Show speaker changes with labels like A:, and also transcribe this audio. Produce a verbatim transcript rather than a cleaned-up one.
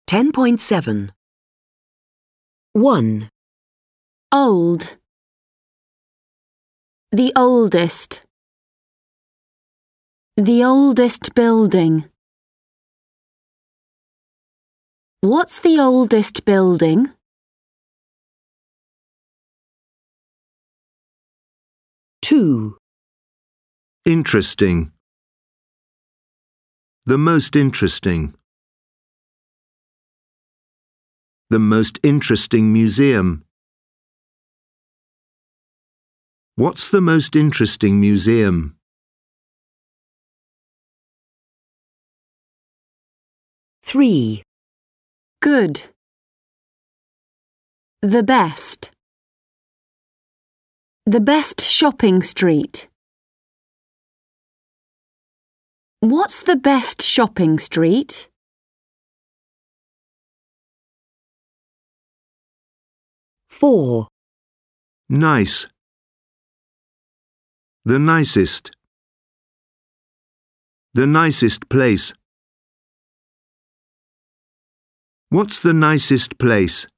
A: ten point seven. one.
B: Old. The oldest. The oldest building. What's the oldest building?
A: two.
C: Interesting. The most interesting. The most interesting museum. What's the most interesting museum?
A: three.
B: Good. The best. The best shopping street. What's the best shopping street?
A: four.
C: Nice. The nicest. The nicest place. What's the nicest place?